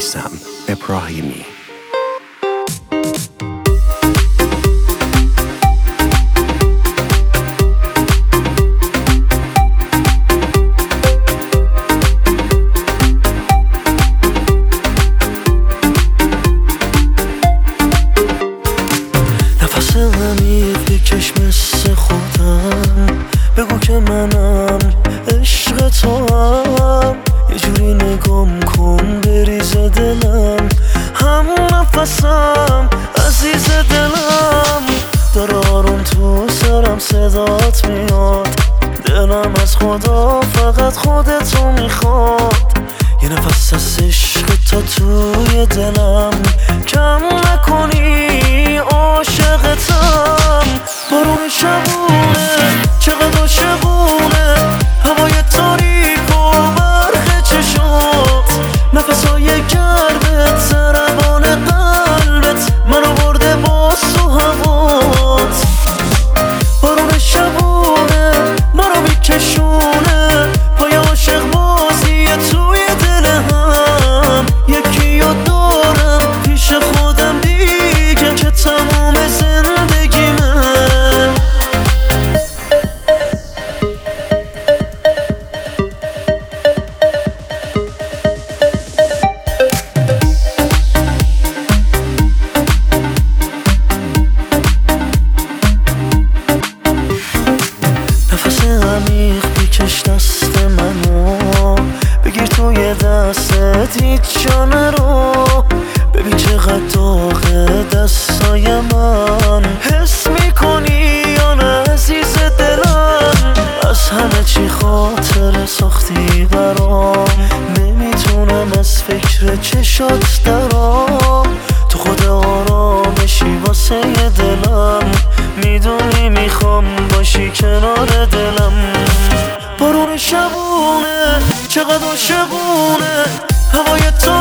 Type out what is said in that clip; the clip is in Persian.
رستم ابراهیمی. نفس عمیق بکش مثل خودم، بگو که منم عشق تو هم، یه جوری نگام کن بریز دلم، هم نفسم عزیز دلم، داره آروم تو سرم صدات میاد، دلم از خدا فقط خودتو میخواد، یه نفس از عشق تا توی دلم، کم نکنی عاشقتم. بارون شبونه چقدر عاشقونه، هوای تاریک و برق چشات، نفسای گرمت ضربان قلبت منو برده با تو هوات. بارون شبونه منو میکشونه، پای عاشق بازی توی دل هم، یکی یاد دارم پیش خودم دیگه که تمام زندگیمه. نفس عمیق بکش دست منو، بگیر توی دستت هیچ جا نرو، ببین چقدر داغه دستای من، حس میکنی یا نه عزیز دلم، از همه چی خاطر ساختی برام، نمیتونم از فکر چشات درام، تو خود آرامشی واسه دلم، میدونی میخوام باشی کنار دلم. بارون شبونه چقدر عاشقونه، هوای تو